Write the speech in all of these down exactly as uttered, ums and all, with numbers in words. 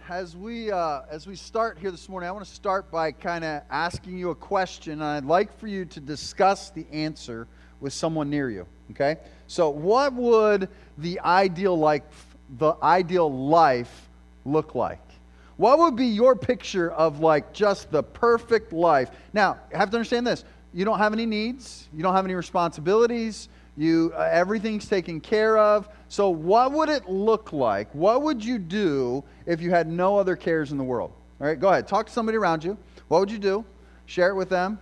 as we uh, as we start here this morning, I want to start by kind of asking you a question, and I'd like for you to discuss the answer with someone near you. Okay, so what would the ideal like the ideal life look like? What would be your picture of like just the perfect life? Now, you have to understand this: you don't have any needs, you don't have any responsibilities. You uh, everything's taken care of. So what would it look like? What would you do if you had no other cares in the world? All right, go ahead. Talk to somebody around you. What would you do? Share it with them.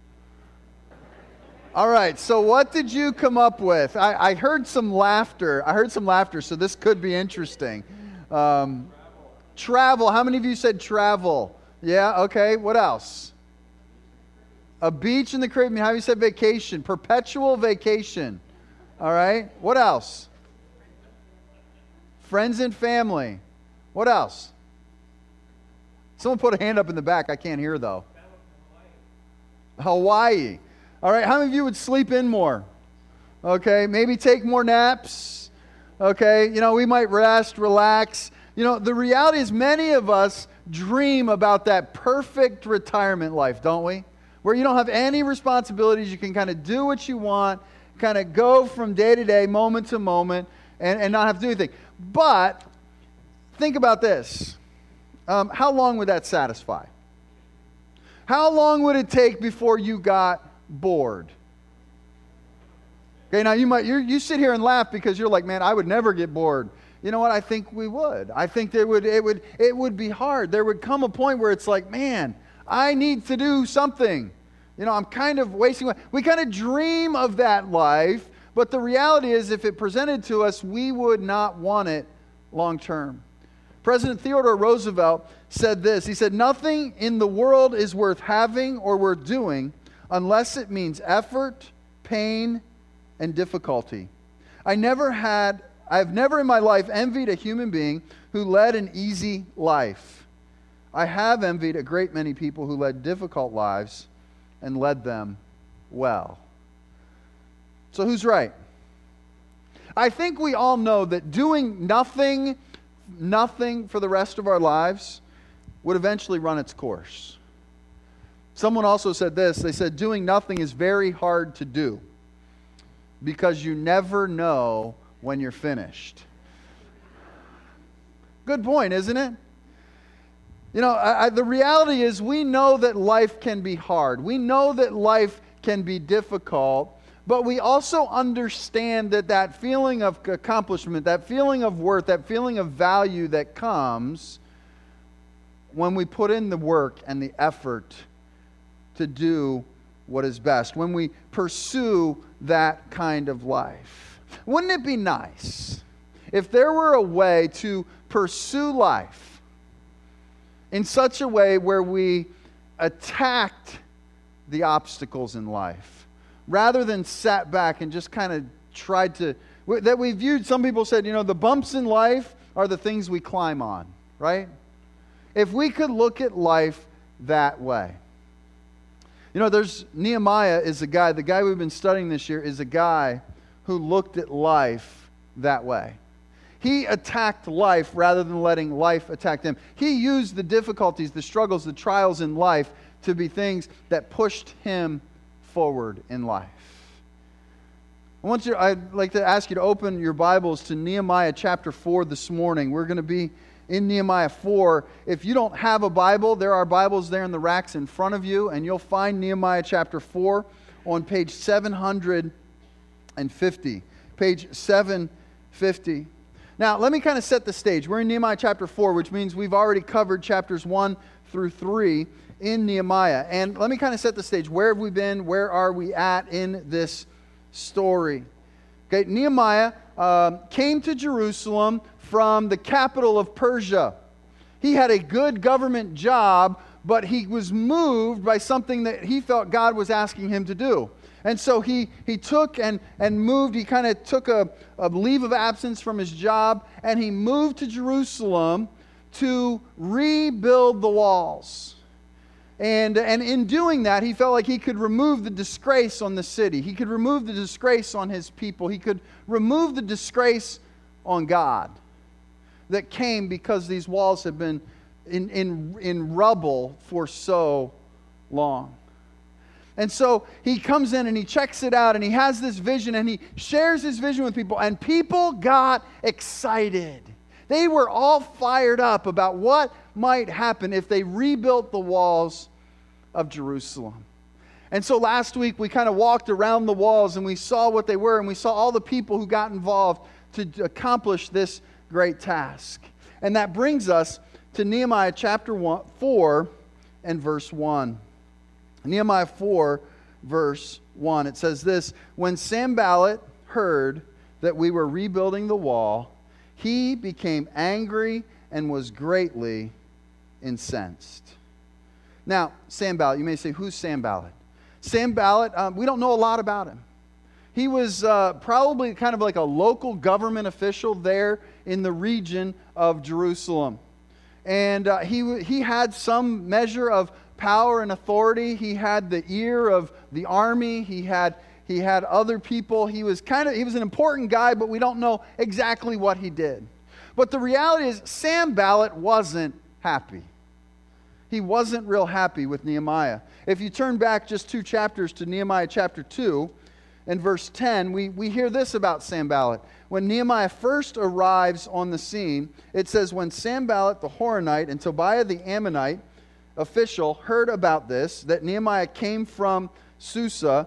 All right, so what did you come up with? I, I heard some laughter. I heard some laughter, so this could be interesting. Um, travel. travel. How many of you said travel? Yeah, okay. What else? A beach in the Caribbean. How you said vacation? Perpetual vacation. All right. What else? Friends and family. What else? Someone put a hand up in the back. I can't hear though. Hawaii. All right. How many of you would sleep in more? Okay. Maybe take more naps. Okay. You know, we might rest, relax. You know, the reality is many of us dream about that perfect retirement life, don't we? Where you don't have any responsibilities, you can kind of do what you want, kind of go from day to day, moment to moment, and, and not have to do anything. But think about this. Um, how long would that satisfy? How long would it take before you got bored? Okay, now you might you you sit here and laugh because you're like, man, I would never get bored. You know what? I think we would. I think there would it would it would be hard. There would come a point where it's like, man, I need to do something. You know, I'm kind of wasting. We kind of dream of that life, but the reality is if it presented to us, we would not want it long term. President Theodore Roosevelt said this. He said, "Nothing in the world is worth having or worth doing unless it means effort, pain, and difficulty. I never had, I've never in my life envied a human being who led an easy life. I have envied a great many people who led difficult lives and led them well." So who's right? I think we all know that doing nothing, nothing for the rest of our lives would eventually run its course. Someone also said this. They said, doing nothing is very hard to do because you never know when you're finished. Good point, isn't it? You know, I, I, the reality is we know that life can be hard. We know that life can be difficult, but we also understand that that feeling of accomplishment, that feeling of worth, that feeling of value that comes when we put in the work and the effort to do what is best, when we pursue that kind of life. Wouldn't it be nice if there were a way to pursue life in such a way where we attacked the obstacles in life, rather than sat back and just kind of tried to, that we viewed, some people said, you know, the bumps in life are the things we climb on, right? If we could look at life that way. You know, there's, Nehemiah is a guy, the guy we've been studying this year is a guy who looked at life that way. He attacked life rather than letting life attack him. He used the difficulties, the struggles, the trials in life to be things that pushed him forward in life. I want you, I'd like to ask you to open your Bibles to Nehemiah chapter four this morning. We're going to be in Nehemiah four. If you don't have a Bible, there are Bibles there in the racks in front of you, and you'll find Nehemiah chapter four on page seven hundred fifty. Page seven fifty. Now, let me kind of set the stage. We're in Nehemiah chapter four, which means we've already covered chapters one through three in Nehemiah. And let me kind of set the stage. Where have we been? Where are we at in this story? Okay, Nehemiah um, came to Jerusalem from the capital of Persia. He had a good government job, but he was moved by something that he felt God was asking him to do. And so he, he took and, and moved, he kind of took a, a leave of absence from his job, and he moved to Jerusalem to rebuild the walls. And, and in doing that, he felt like he could remove the disgrace on the city. He could remove the disgrace on his people. He could remove the disgrace on God. that came because these walls had been in, in, in rubble for so long. And so he comes in and he checks it out and he has this vision and he shares his vision with people, and people got excited. They were all fired up about what might happen if they rebuilt the walls of Jerusalem. And so last week we kind of walked around the walls and we saw what they were, and we saw all the people who got involved to accomplish this great task. And that brings us to Nehemiah chapter one, four and verse one. Nehemiah four, verse one. It says this: When Sanballat heard that we were rebuilding the wall, he became angry and was greatly incensed. Now, Sanballat, you may say, who's Sanballat? Sanballat, um, we don't know a lot about him. He was uh, probably kind of like a local government official there in the region of Jerusalem. And uh, he, he had some measure of power and authority. He had the ear of the army. He had, he had other people. He was kind of, he was an important guy, but we don't know exactly what he did. But the reality is, Sanballat wasn't happy. He wasn't real happy with Nehemiah. If you turn back just two chapters to Nehemiah chapter two and verse ten, we, we hear this about Sanballat. When Nehemiah first arrives on the scene, it says, when Sanballat the Horonite and Tobiah the Ammonite official heard about this, that Nehemiah came from Susa,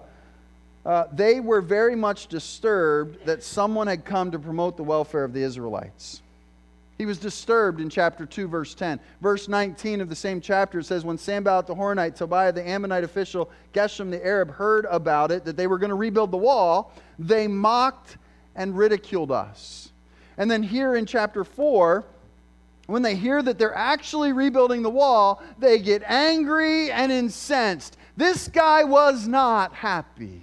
uh, they were very much disturbed that someone had come to promote the welfare of the Israelites. He was disturbed in chapter two, verse ten. Verse nineteen of the same chapter, it says, when Sanballat the Horonite, Tobiah the Ammonite official, Geshem the Arab heard about it, that they were going to rebuild the wall, they mocked and ridiculed us. And then here in chapter four, when they hear that they're actually rebuilding the wall, they get angry and incensed. This guy was not happy.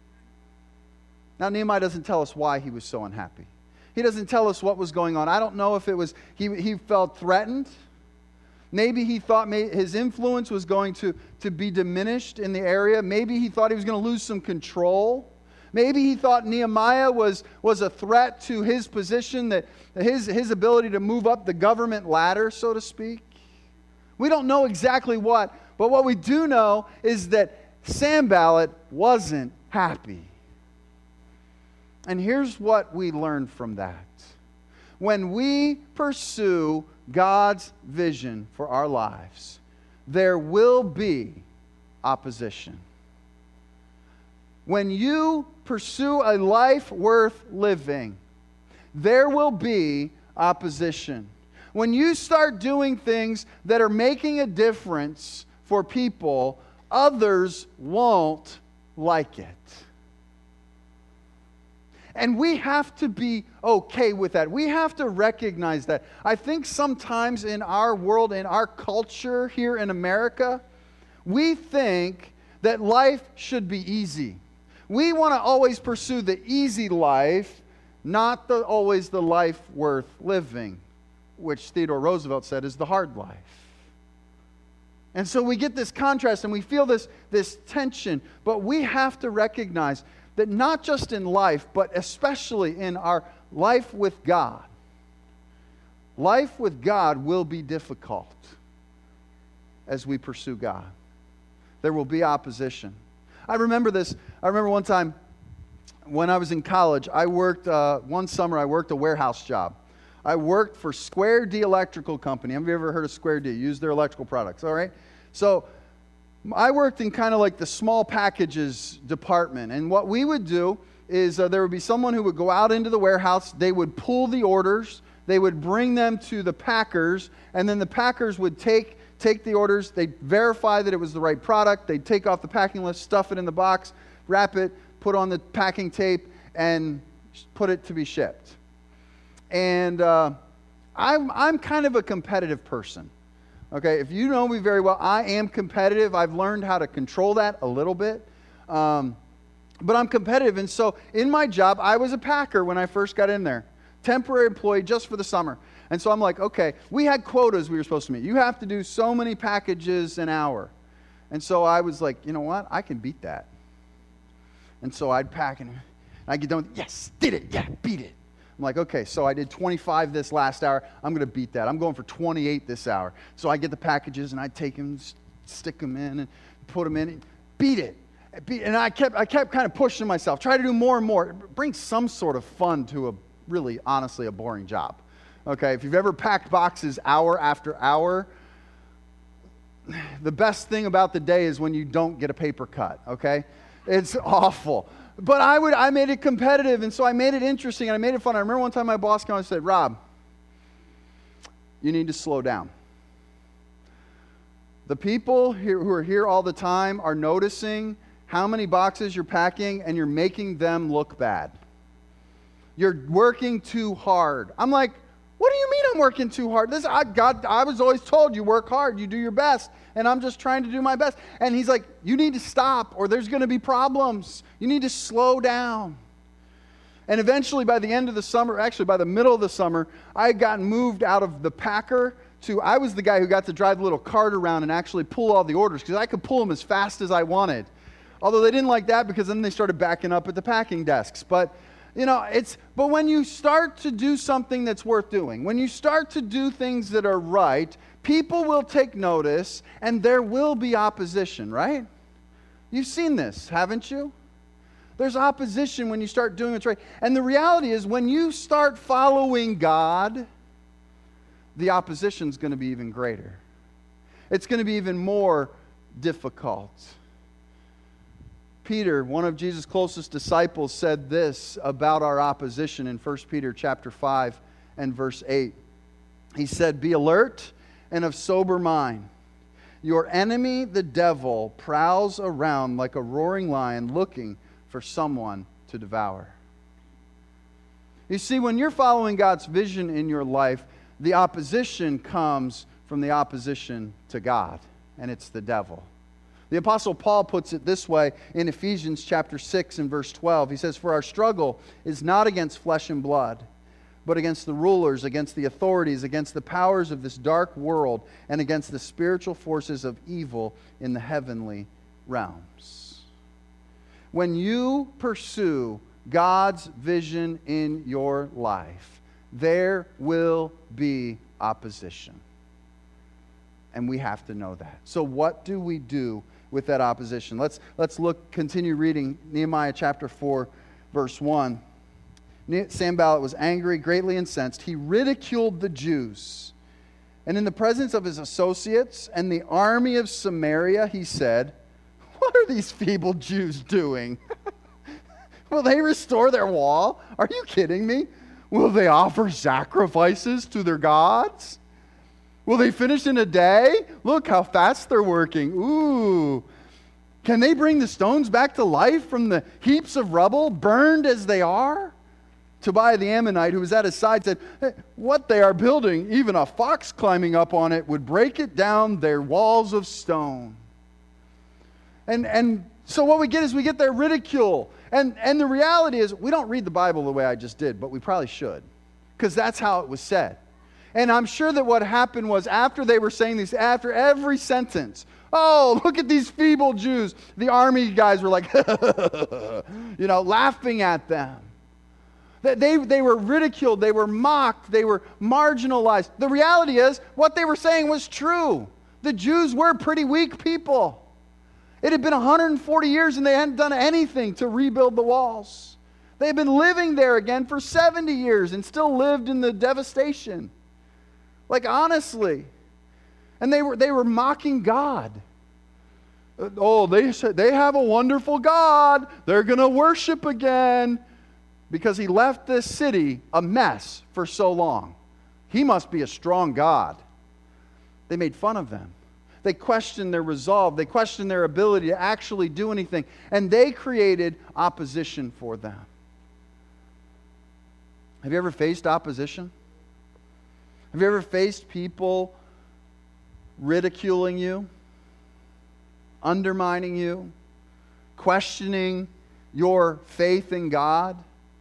Now, Nehemiah doesn't tell us why he was so unhappy. He doesn't tell us what was going on. I don't know if it was he, he felt threatened. Maybe he thought may, his influence was going to, to be diminished in the area. Maybe he thought he was going to lose some control. Maybe he thought Nehemiah was, was a threat to his position, that his, his ability to move up the government ladder, so to speak. We don't know exactly what, but what we do know is that Sanballat wasn't happy. And here's what we learn from that. When we pursue God's vision for our lives, there will be opposition. When you pursue a life worth living, there will be opposition. When you start doing things that are making a difference for people, others won't like it. And we have to be okay with that. We have to recognize that. I think sometimes in our world, in our culture here in America, we think that life should be easy. We want to always pursue the easy life, not the, always the life worth living, which Theodore Roosevelt said is the hard life. And so we get this contrast and we feel this, this tension, but we have to recognize that not just in life, but especially in our life with God, life with God will be difficult as we pursue God. There will be opposition. I remember this. I remember one time when I was in college, I worked, uh, one summer I worked a warehouse job. I worked for Square D Electrical Company. Have you ever heard of Square D? Use their electrical products, all right? So I worked in kind of like the small packages department. And what we would do is uh, there would be someone who would go out into the warehouse. They would pull the orders. They would bring them to the packers. And then the packers would take, take the orders. They'd verify that it was the right product. They'd take off the packing list, stuff it in the box, wrap it, put on the packing tape, and put it to be shipped. And uh, I'm, I'm kind of a competitive person. Okay, if you know me very well, I am competitive. I've learned how to control that a little bit. Um, but I'm competitive. And so in my job, I was a packer when I first got in there. Temporary employee just for the summer. And so I'm like, okay, we had quotas we were supposed to meet. You have to do so many packages an hour. And so I was like, you know what? I can beat that. And so I'd pack and I'd get done with, yes, did it, yeah, beat it. I'm like, okay, so I did twenty-five this last hour. I'm going to beat that. I'm going for twenty-eight this hour. So I get the packages and I take them, stick them in, and put them in. Beat it. And I kept, I kept kind of pushing myself. Try to do more and more. Bring some sort of fun to a really, honestly, a boring job. Okay, if you've ever packed boxes hour after hour, the best thing about the day is when you don't get a paper cut, okay? It's awful. But I would I made it competitive, and so I made it interesting, and I made it fun. I remember one time my boss came and said, Rob, you need to slow down. The people here who are here all the time are noticing how many boxes you're packing, and you're making them look bad. You're working too hard. I'm like, what do you mean I'm working too hard? This, I, God, I was always told you work hard, you do your best, and I'm just trying to do my best. And he's like, you need to stop or there's going to be problems. You need to slow down. And eventually by the end of the summer, actually by the middle of the summer, I had gotten moved out of the packer to, I was the guy who got to drive the little cart around and actually pull all the orders because I could pull them as fast as I wanted. Although they didn't like that because then they started backing up at the packing desks. But You know, it's, but when you start to do something that's worth doing, when you start to do things that are right, people will take notice and there will be opposition, right? You've seen this, haven't you? There's opposition when you start doing what's right. And the reality is when you start following God, the opposition is going to be even greater. It's going to be even more difficult. Peter, one of Jesus' closest disciples, said this about our opposition in First Peter chapter five and verse eight. He said, be alert and of sober mind. Your enemy, the devil, prowls around like a roaring lion looking for someone to devour. You see, when you're following God's vision in your life, the opposition comes from the opposition to God, and it's the devil. The Apostle Paul puts it this way in Ephesians chapter six and verse twelve. He says, for our struggle is not against flesh and blood, but against the rulers, against the authorities, against the powers of this dark world, and against the spiritual forces of evil in the heavenly realms. When you pursue God's vision in your life, there will be opposition. And we have to know that. So what do we do with that opposition? Let's, let's look, continue reading Nehemiah chapter four, verse one. Sanballat was angry, greatly incensed. He ridiculed the Jews. And in the presence of his associates and the army of Samaria, he said, what are these feeble Jews doing? Will they restore their wall? Are you kidding me? Will they offer sacrifices to their gods? Will they finish in a day? Look how fast they're working. Ooh. Can they bring the stones back to life from the heaps of rubble, burned as they are? Tobiah the Ammonite, who was at his side, said, hey, what they are building, even a fox climbing up on it would break it down, their walls of stone. And, and so what we get is we get their ridicule. And, and the reality is we don't read the Bible the way I just did, but we probably should. Because that's how it was said. And I'm sure that what happened was after they were saying this, after every sentence, oh, look at these feeble Jews, the army guys were like, you know, laughing at them. They, they were ridiculed, they were mocked, they were marginalized. The reality is, what they were saying was true. The Jews were pretty weak people. It had been one hundred forty years and they hadn't done anything to rebuild the walls. They had been living there again for seventy years and still lived in the devastation. Like, honestly. And they were they were mocking God. Oh, they said they have a wonderful God. They're going to worship again. Because he left this city a mess for so long. He must be a strong God. They made fun of them. They questioned their resolve. They questioned their ability to actually do anything. And they created opposition for them. Have you ever faced opposition? Have you ever faced people ridiculing you, undermining you, questioning your faith in God?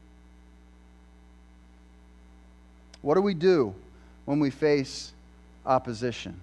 What do we do when we face opposition?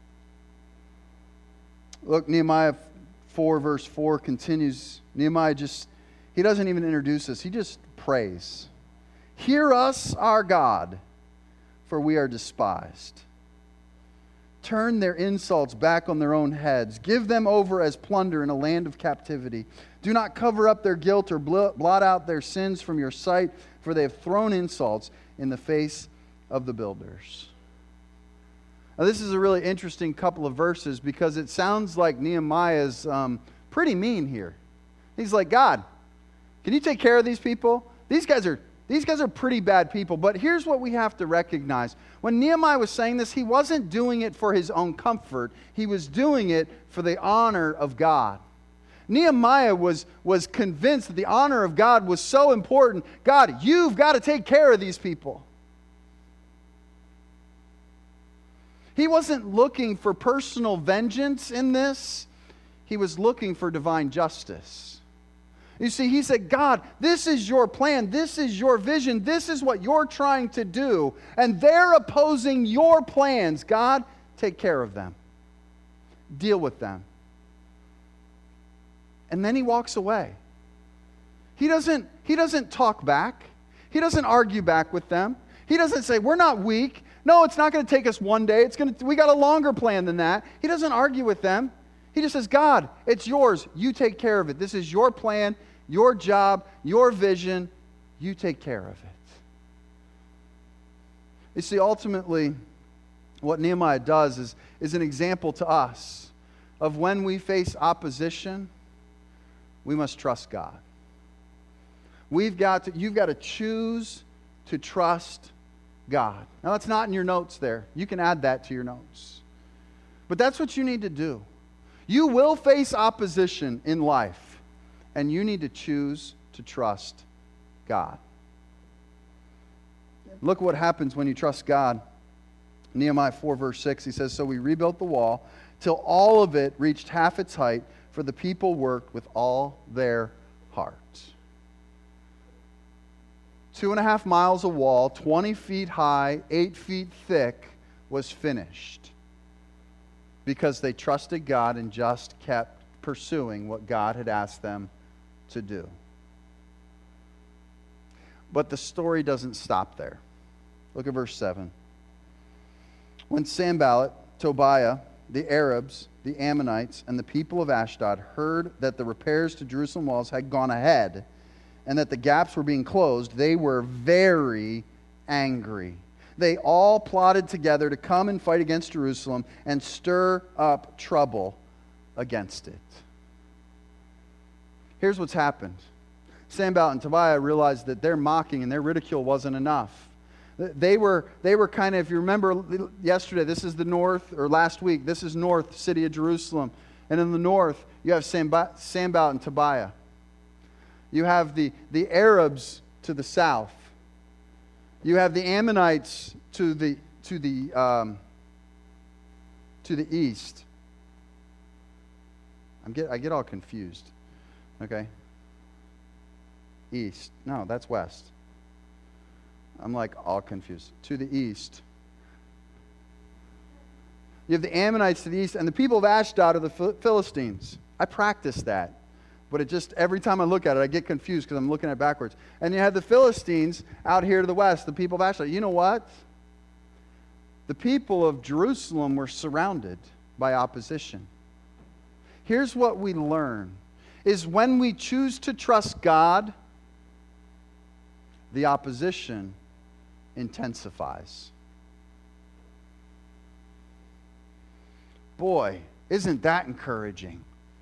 Look, Nehemiah four verse four continues. Nehemiah just, he doesn't even introduce us. He just prays. Hear us, our God, for we are despised. Turn their insults back on their own heads. Give them over as plunder in a land of captivity. Do not cover up their guilt or blot out their sins from your sight, for they have thrown insults in the face of the builders. Now, this is a really interesting couple of verses because it sounds like Nehemiah's um, pretty mean here. He's like, God, can you take care of these people? These guys are These guys are pretty bad people. But here's what we have to recognize. When Nehemiah was saying this, he wasn't doing it for his own comfort. He was doing it for the honor of God. Nehemiah was, was convinced that the honor of God was so important. God, you've got to take care of these people. He wasn't looking for personal vengeance in this. He was looking for divine justice. You see, he said, God, this is your plan. This is your vision. This is what you're trying to do. And they're opposing your plans. God, take care of them. Deal with them. And then he walks away. He doesn't, he doesn't talk back. He doesn't argue back with them. He doesn't say, we're not weak. No, it's not going to take us one day. It's going to, we got a longer plan than that. He doesn't argue with them. He just says, God, it's yours. You take care of it. This is your plan, your job, your vision. You take care of it. You see, ultimately, what Nehemiah does is, is an example to us of when we face opposition, we must trust God. We've got to, you've got to choose to trust God. Now, that's not in your notes there. You can add that to your notes. But that's what you need to do. You will face opposition in life, and you need to choose to trust God. Look what happens when you trust God. Nehemiah four, verse six, he says, so we rebuilt the wall till all of it reached half its height, for the people worked with all their hearts. Two and a half miles of wall, twenty feet high, eight feet thick, was finished because they trusted God and just kept pursuing what God had asked them to do. But the story doesn't stop there. Look at verse seven. When Sanballat, Tobiah, the Arabs, the Ammonites, and the people of Ashdod heard that the repairs to Jerusalem walls had gone ahead and that the gaps were being closed, they were very angry. They all plotted together to come and fight against Jerusalem and stir up trouble against it. Here's what's happened. Sanballat and Tobiah realized that their mocking and their ridicule wasn't enough. They were, they were kind of, if you remember yesterday, this is the north, or last week, this is north, city of Jerusalem. And in the north, you have Sanballat and Tobiah. You have the, the Arabs to the south. You have the Ammonites to the, to the, um, to the east. I'm get, I get all confused. Okay? East. No, that's west. I'm like all confused. To the east. You have the Ammonites to the east, and the people of Ashdod are the Philistines. I practiced that. But it just, every time I look at it, I get confused because I'm looking at it backwards. And you have the Philistines out here to the west, the people of Ashdod. You know what? The people of Jerusalem were surrounded by opposition. Here's what we learn, is when we choose to trust God, the opposition intensifies. Boy, isn't that encouraging?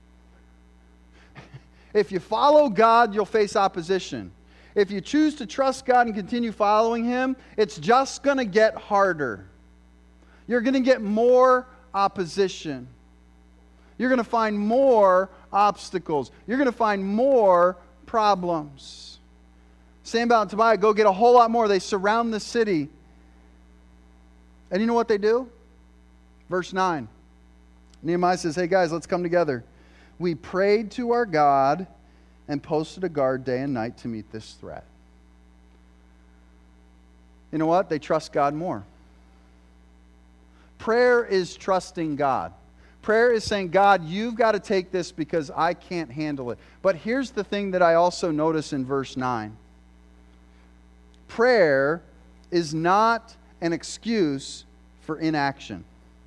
If you follow God, you'll face opposition. If you choose to trust God and continue following Him, it's just going to get harder. You're going to get more opposition. You're going to find more obstacles. You're going to find more problems. Sanballat and Tobiah go get a whole lot more. They surround the city. And you know what they do? Verse nine. Nehemiah says, hey guys, let's come together. We prayed to our God and posted a guard day and night to meet this threat. You know what? They trust God more. Prayer is trusting God. Prayer is saying, God, you've got to take this because I can't handle it. But here's the thing that I also notice in verse nine. prayer is not an excuse for inaction.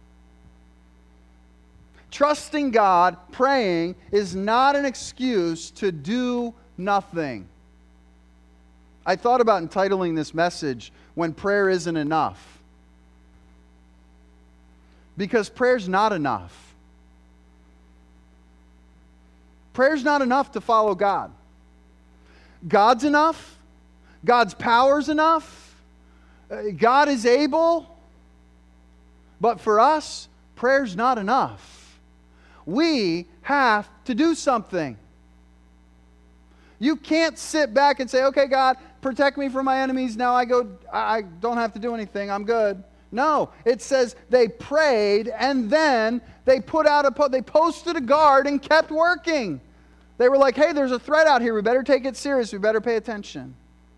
Trusting God, praying, is not an excuse to do nothing. I thought about entitling this message, When Prayer Isn't Enough. Because prayer's not enough. Prayer's not enough to follow God. God's enough. God's power's enough. God is able. But for us, prayer's not enough. We have to do something. You can't sit back and say, okay, God, protect me from my enemies. Now I go, I don't have to do anything. I'm good. No, it says they prayed and then they put out a, they posted a guard and kept working. They were like, hey, there's a threat out here. We better take it serious. We better pay attention.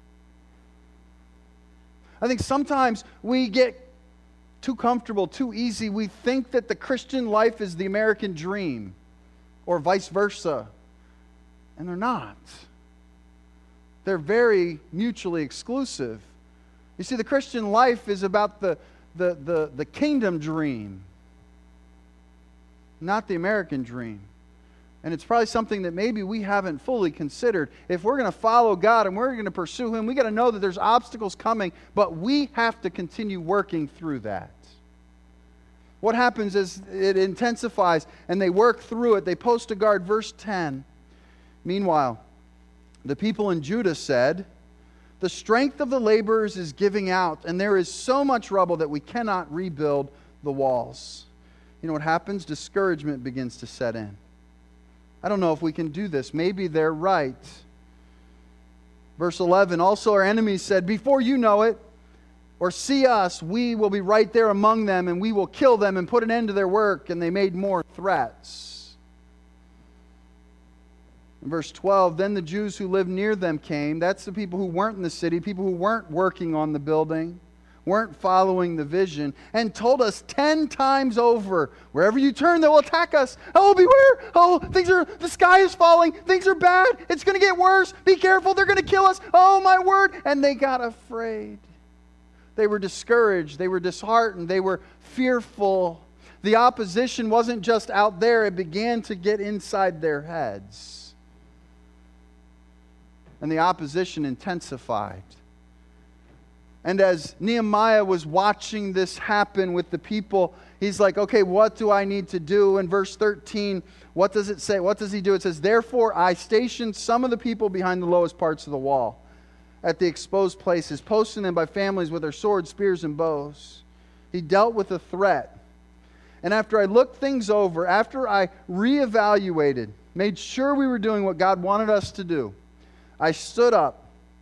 I think sometimes we get too comfortable, too easy. We think that the Christian life is the American dream or vice versa. And they're not. They're very mutually exclusive. You see, the Christian life is about the, the, the, the kingdom dream, not the American dream. And it's probably something that maybe we haven't fully considered. If we're going to follow God and we're going to pursue Him, we got to know that there's obstacles coming, but we have to continue working through that. What happens is it intensifies and they work through it. They post a guard. Verse ten. Meanwhile, the people in Judah said, the strength of the laborers is giving out, and there is so much rubble that we cannot rebuild the walls. You know what happens? Discouragement begins to set in. I don't know if we can do this. Maybe they're right. Verse eleven, also our enemies said, before you know it, or see us, we will be right there among them, and we will kill them and put an end to their work. And they made more threats. In verse twelve, then the Jews who lived near them came. That's the people who weren't in the city, people who weren't working on the building, weren't following the vision, and told us ten times over, wherever you turn, they will attack us. Oh, beware! Oh, things are, the sky is falling. Things are bad. It's going to get worse. Be careful. They're going to kill us. Oh, my word. And they got afraid. They were discouraged. They were disheartened. They were fearful. The opposition wasn't just out there. It began to get inside their heads. And the opposition intensified. And as Nehemiah was watching this happen with the people, he's like, okay, what do I need to do? In verse thirteen, what does it say? What does he do? It says, therefore I stationed some of the people behind the lowest parts of the wall, at the exposed places, posting them by families with their swords, spears, and bows. He dealt with the threat. And after I looked things over, after I reevaluated, made sure we were doing what God wanted us to do, I stood up.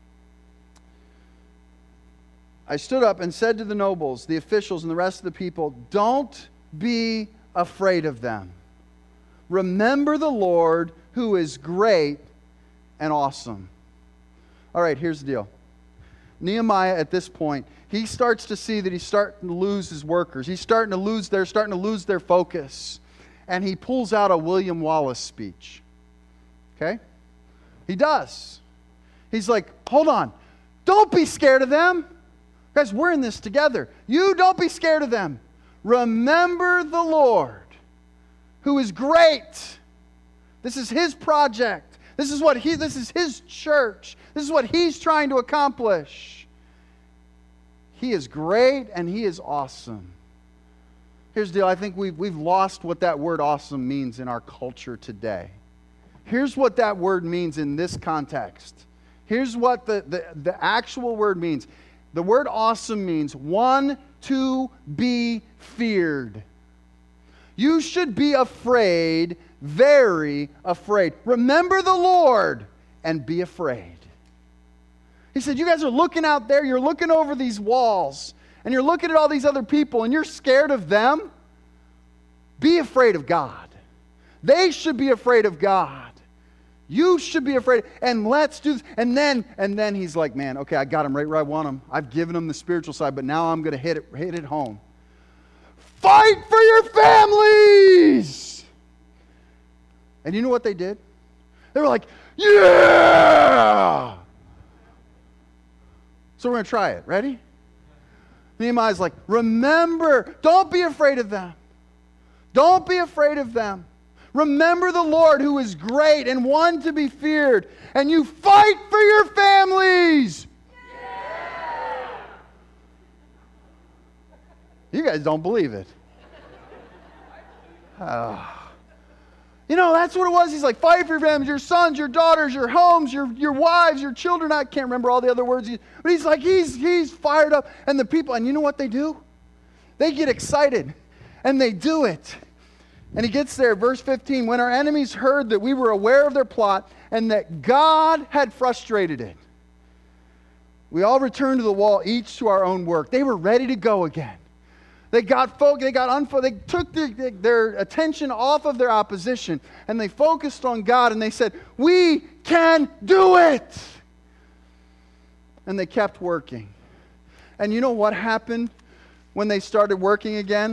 I stood up and said to the nobles, the officials, and the rest of the people, don't be afraid of them. Remember the Lord who is great and awesome. All right, here's the deal. Nehemiah, at this point, he starts to see that he's starting to lose his workers. He's starting to lose, they're starting to lose their focus. And he pulls out a William Wallace speech. Okay? He does. He's like, hold on. Don't be scared of them. Guys, we're in this together. You don't be scared of them. Remember the Lord, who is great. This is His project. This is what he. This is His church. This is what He's trying to accomplish. He is great and He is awesome. Here's the deal. I think we've, we've lost what that word awesome means in our culture today. Here's what that word means in this context. Here's what the, the, the actual word means. The word awesome means one to be feared. You should be afraid, very afraid. Remember the Lord and be afraid. He said, you guys are looking out there, you're looking over these walls, and you're looking at all these other people, and you're scared of them. Be afraid of God. They should be afraid of God. You should be afraid, and let's do this. And then, and then he's like, man, okay, I got him right where I want him. I've given him the spiritual side, but now I'm going to hit it, hit it home. Fight for your families! And you know what they did? They were like, yeah! So we're going to try it. Ready? Nehemiah's like, remember, don't be afraid of them. Don't be afraid of them. Remember the Lord who is great and one to be feared, and you fight for your families. Yeah. You guys don't believe it. Oh. You know, that's what it was. He's like, fight for your families, your sons, your daughters, your homes, your, your wives, your children. I can't remember all the other words. But he's like, he's, he's fired up. And the people, and you know what they do? They get excited, and they do it. And he gets there, verse fifteen, when our enemies heard that we were aware of their plot and that God had frustrated it, we all returned to the wall, each to our own work. They were ready to go again. They got folk, they got unfo- they took their, their attention off of their opposition, and they focused on God, and they said, we can do it. And they kept working. And you know what happened when they started working again?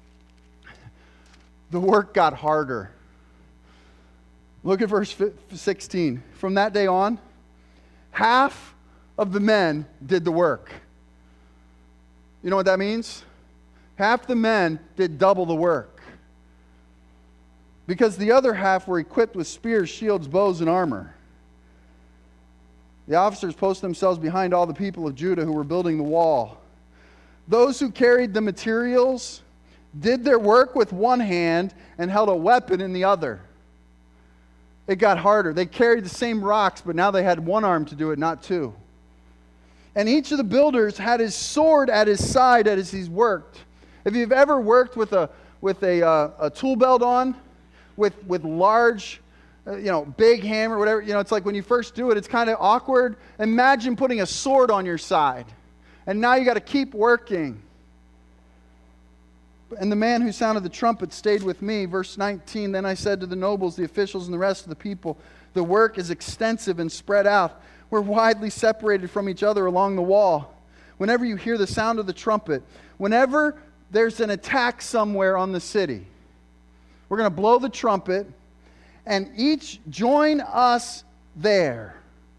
The work got harder. Look at verse sixteen. From that day on, half of the men did the work. You know what that means? Half the men did double the work. Because the other half were equipped with spears, shields, bows, and armor. The officers posted themselves behind all the people of Judah who were building the wall. Those who carried the materials did their work with one hand and held a weapon in the other. It got harder. They carried the same rocks, but now they had one arm to do it, not two. And each of the builders had his sword at his side as he's worked. If you've ever worked with a with a, uh, a tool belt on, with with large, uh, you know, big hammer, whatever, you know, it's like when you first do it, it's kind of awkward. Imagine putting a sword on your side, and now you got to keep working. And the man who sounded the trumpet stayed with me. Verse nineteen, then I said to the nobles, the officials, and the rest of the people, the work is extensive and spread out. We're widely separated from each other along the wall. Whenever you hear the sound of the trumpet, whenever there's an attack somewhere on the city, we're going to blow the trumpet, and each join us there.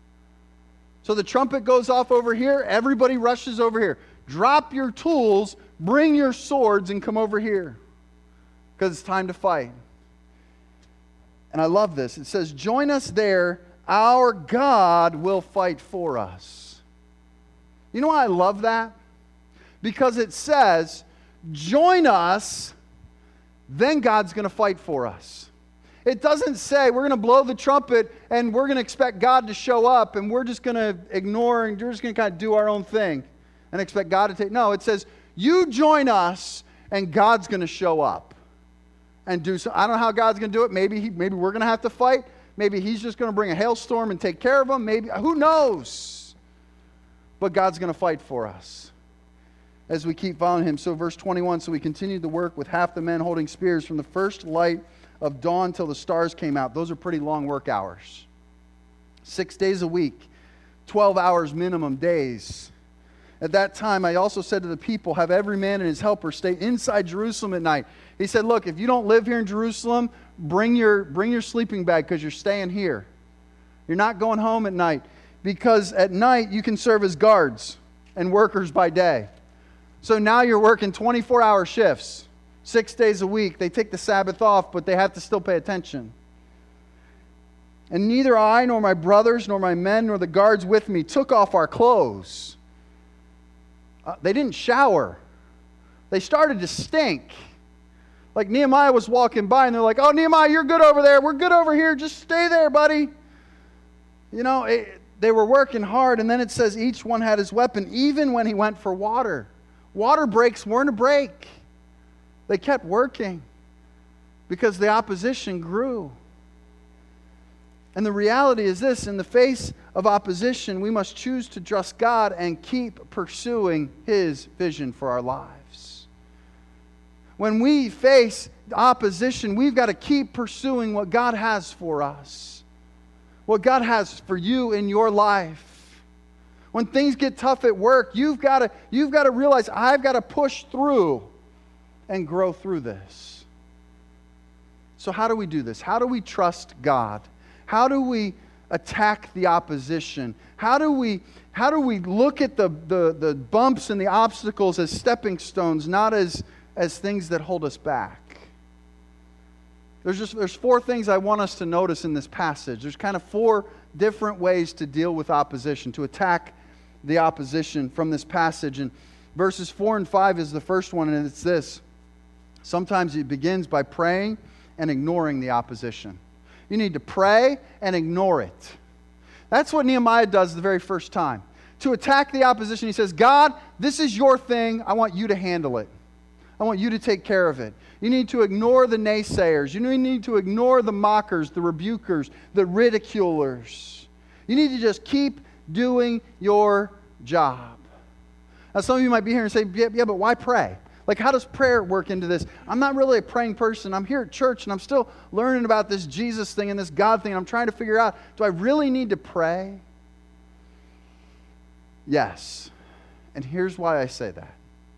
So the trumpet goes off over here, everybody rushes over here. Drop your tools, bring your swords, and come over here, because it's time to fight. And I love this. It says, join us there, our God will fight for us. You know why I love that? Because it says, join us, then God's going to fight for us. It doesn't say we're going to blow the trumpet and we're going to expect God to show up and we're just going to ignore and we're just going to kind of do our own thing and expect God to take. No, it says you join us and God's going to show up and do so. I don't know how God's going to do it. Maybe he, maybe we're going to have to fight. Maybe he's just going to bring a hailstorm and take care of them. Maybe, who knows? But God's going to fight for us as we keep following him. So verse twenty-one, so we continued the work with half the men holding spears from the first light of dawn till the stars came out. Those are pretty long work hours. Six days a week, twelve hours minimum days. At that time, I also said to the people, have every man and his helper stay inside Jerusalem at night. He said, look, if you don't live here in Jerusalem, bring your, bring your sleeping bag because you're staying here. You're not going home at night. Because at night, you can serve as guards and workers by day. So now you're working twenty-four hour shifts, six days a week. They take the Sabbath off, but they have to still pay attention. And neither I, nor my brothers, nor my men, nor the guards with me took off our clothes. Uh, they didn't shower. They started to stink. Like Nehemiah was walking by and they're like, oh, Nehemiah, you're good over there. We're good over here. Just stay there, buddy. You know, it, they were working hard. And then it says each one had his weapon, even when he went for water. Water breaks weren't a break. They kept working because the opposition grew. And the reality is this, in the face of opposition, we must choose to trust God and keep pursuing his vision for our lives. When we face opposition, we've got to keep pursuing what God has for us, what God has for you in your life. When things get tough at work, you've got to, you've got to realize, I've got to push through and grow through this. So how do we do this? How do we trust God? How do we attack the opposition? How do we how do we look at the, the, the bumps and the obstacles as stepping stones, not as, as things that hold us back? There's just there's four things I want us to notice in this passage. There's kind of four different ways to deal with opposition, to attack the opposition from this passage. And verses four and five is the first one, and it's this. Sometimes it begins by praying and ignoring the opposition. You need to pray and ignore it. That's what Nehemiah does the very first time. To attack the opposition, he says, God, this is your thing. I want you to handle it. I want you to take care of it. You need to ignore the naysayers. You need to ignore the mockers, the rebukers, the ridiculers. You need to just keep doing your job. Now, some of you might be here and say, yeah, yeah, but why pray? Like, how does prayer work into this? I'm not really a praying person. I'm here at church, and I'm still learning about this Jesus thing and this God thing. And I'm trying to figure out, do I really need to pray? Yes. And here's why I say that.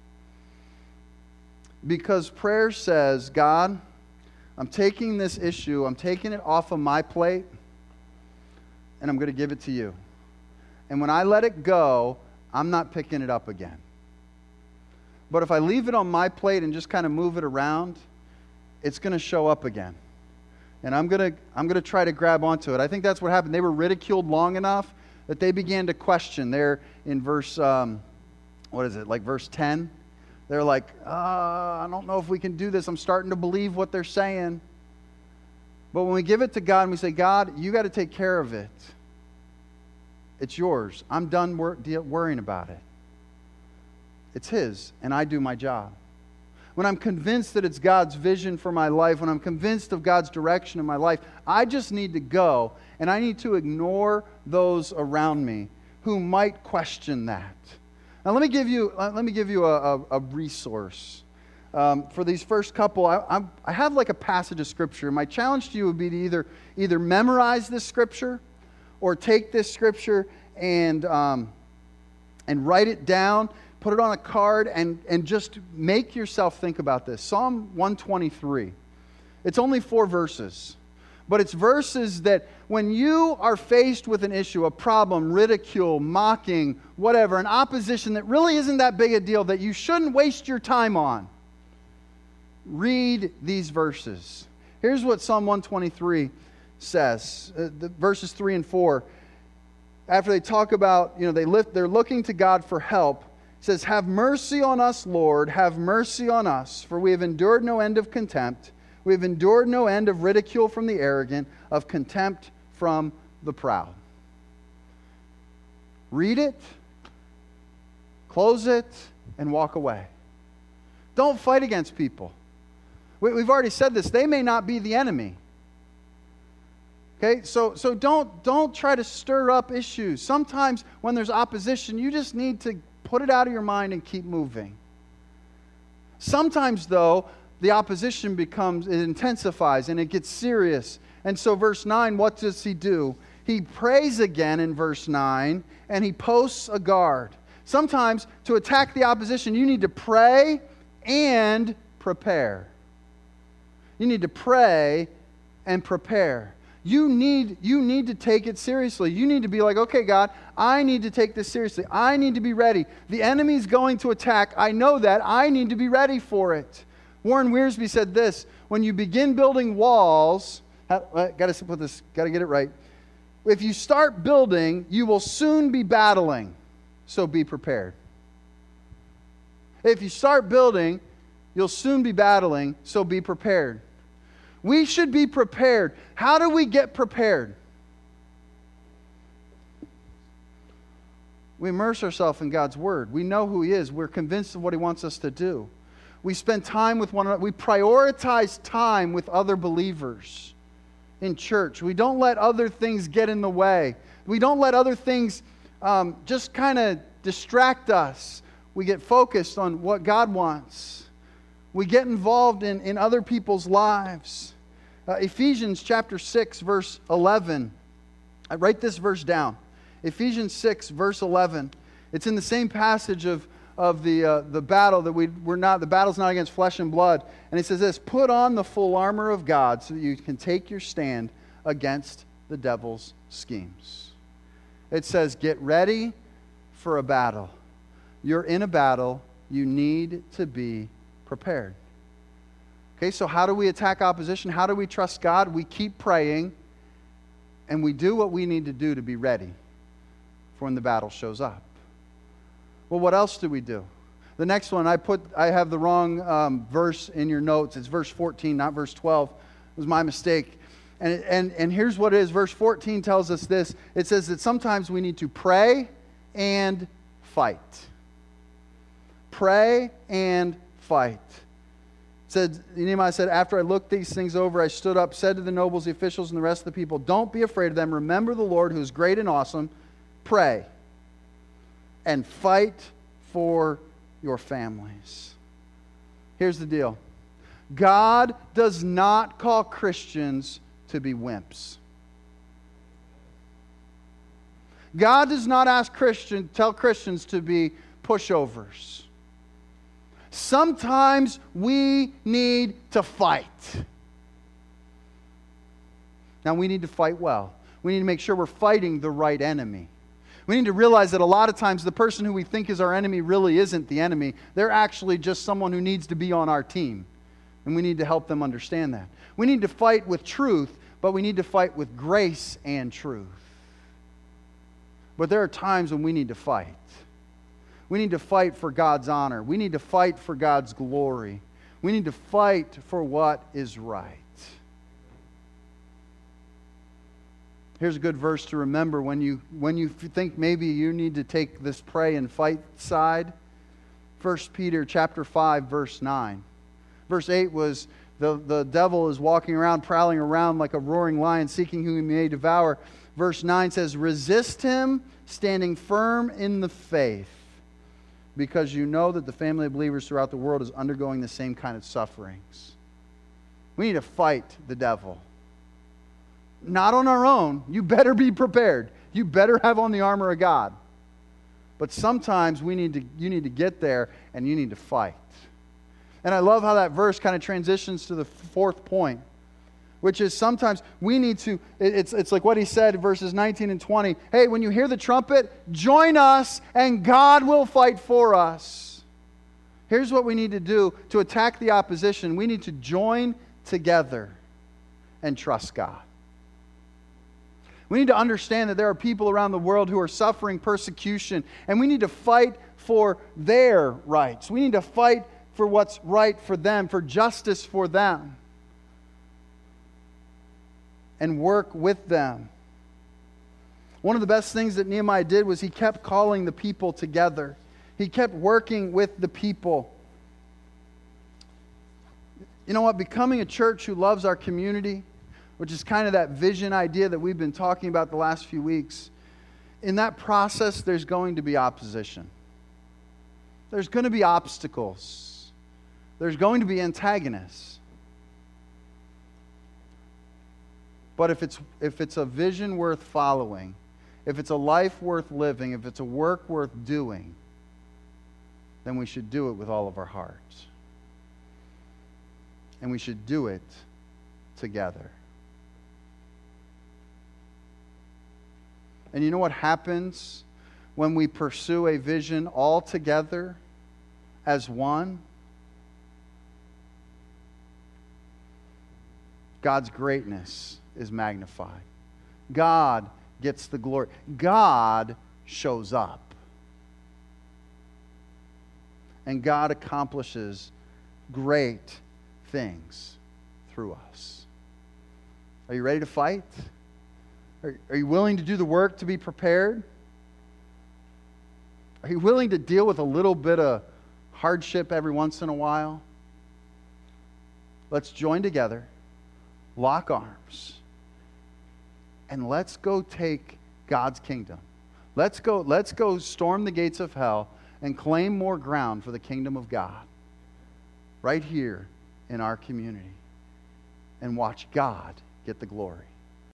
Because prayer says, God, I'm taking this issue, I'm taking it off of my plate, and I'm going to give it to you. And when I let it go, I'm not picking it up again. But if I leave it on my plate and just kind of move it around, it's going to show up again. And I'm going to I'm going to try to grab onto it. I think that's what happened. They were ridiculed long enough that they began to question. There in verse, um, what is it, like verse ten? They're like, uh, I don't know if we can do this. I'm starting to believe what they're saying. But when we give it to God and we say, God, you got to take care of it. It's yours. I'm done wor- worrying about it. It's His, and I do my job. When I'm convinced that it's God's vision for my life, when I'm convinced of God's direction in my life, I just need to go, and I need to ignore those around me who might question that. Now, let me give you let me give you a, a, a resource. Um, for these first couple, I, I'm, I have like a passage of Scripture. My challenge to you would be to either, either memorize this Scripture or take this Scripture and, um, and write it down. Put it on a card and, and just make yourself think about this. Psalm one twenty-three. It's only four verses. But it's verses that when you are faced with an issue, a problem, ridicule, mocking, whatever, an opposition that really isn't that big a deal, that you shouldn't waste your time on, read these verses. Here's what Psalm one twenty-three says. Uh, the verses three and four. After they talk about, you know, they lift, they're looking to God for help. It says, have mercy on us, Lord, have mercy on us, for we have endured no end of contempt. We have endured no end of ridicule from the arrogant, of contempt from the proud. Read it, close it, and walk away. Don't fight against people. We've already said this. They may not be the enemy. Okay, so, so don't, don't try to stir up issues. Sometimes when there's opposition, you just need to put it out of your mind and keep moving. Sometimes, though, the opposition becomes, it intensifies and it gets serious. And so verse nine, what does he do? He prays again in verse nine, and he posts a guard. Sometimes, to attack the opposition, you need to pray and prepare. You need to pray and prepare. You need, you need to take it seriously. You need to be like, okay, God, I need to take this seriously. I need to be ready. The enemy's going to attack. I know that. I need to be ready for it. Warren Wiersbe said this, when you begin building walls, got to put this, got to get it right. If you start building, you will soon be battling. So be prepared. If you start building, you'll soon be battling. So be prepared. We should be prepared. How do we get prepared? We immerse ourselves in God's Word. We know who He is. We're convinced of what He wants us to do. We spend time with one another. We prioritize time with other believers in church. We don't let other things get in the way. We don't let other things um, just kind of distract us. We get focused on what God wants. We get involved in, in other people's lives. Uh, Ephesians chapter six, verse eleven. I write this verse down. Ephesians six, verse eleven. It's in the same passage of, of the, uh, the battle that we, we're not, the battle's not against flesh and blood. And it says this, put on the full armor of God so that you can take your stand against the devil's schemes. It says, get ready for a battle. You're in a battle. You need to be prepared. Okay, so how do we attack opposition? How do we trust God? We keep praying, and we do what we need to do to be ready for when the battle shows up. Well, what else do we do? The next one, I put, I have the wrong um, verse in your notes. It's verse fourteen, not verse twelve. It was my mistake. And, and, and here's what it is. Verse fourteen tells us this. It says that sometimes we need to pray and fight. Pray and fight. It said, Nehemiah said, after I looked these things over, I stood up, said to the nobles, the officials, and the rest of the people, don't be afraid of them. Remember the Lord who is great and awesome. Pray and fight for your families. Here's the deal. God does not call Christians to be wimps. God does not ask Christians, tell Christians to be pushovers. Sometimes we need to fight. Now we need to fight well. We need to make sure we're fighting the right enemy. We need to realize that a lot of times the person who we think is our enemy really isn't the enemy. They're actually just someone who needs to be on our team. And we need to help them understand that. We need to fight with truth, but we need to fight with grace and truth. But there are times when we need to fight. We need to fight for God's honor. We need to fight for God's glory. We need to fight for what is right. Here's a good verse to remember when you when you think maybe you need to take this pray and fight side. First Peter chapter five, verse nine. Verse eight was, the, the devil is walking around, prowling around like a roaring lion, seeking whom he may devour. Verse nine says, resist him, standing firm in the faith, because you know that the family of believers throughout the world is undergoing the same kind of sufferings. We need to fight the devil. Not on our own. You better be prepared. You better have on the armor of God. But sometimes we need to, you need to get there and you need to fight. And I love how that verse kind of transitions to the fourth point, which is sometimes we need to, it's, it's like what he said in verses nineteen and twenty. Hey, when you hear the trumpet, join us and God will fight for us. Here's what we need to do to attack the opposition. We need to join together and trust God. We need to understand that there are people around the world who are suffering persecution, and we need to fight for their rights. We need to fight for what's right for them, for justice for them, and work with them. One of the best things that Nehemiah did was he kept calling the people together. He kept working with the people. You know what? Becoming a church who loves our community, which is kind of that vision idea that we've been talking about the last few weeks. In that process, there's going to be opposition. There's going to be obstacles. There's going to be antagonists. But if it's, if it's a vision worth following, if it's a life worth living, if it's a work worth doing, then we should do it with all of our hearts. And we should do it together. And you know what happens when we pursue a vision all together as one? God's greatness is magnified. God gets the glory. God shows up. And God accomplishes great things through us. Are you ready to fight? Are, are you willing to do the work to be prepared? Are you willing to deal with a little bit of hardship every once in a while? Let's join together, lock arms, and let's go take God's kingdom. Let's go, let's go storm the gates of hell and claim more ground for the kingdom of God right here in our community and watch God get the glory.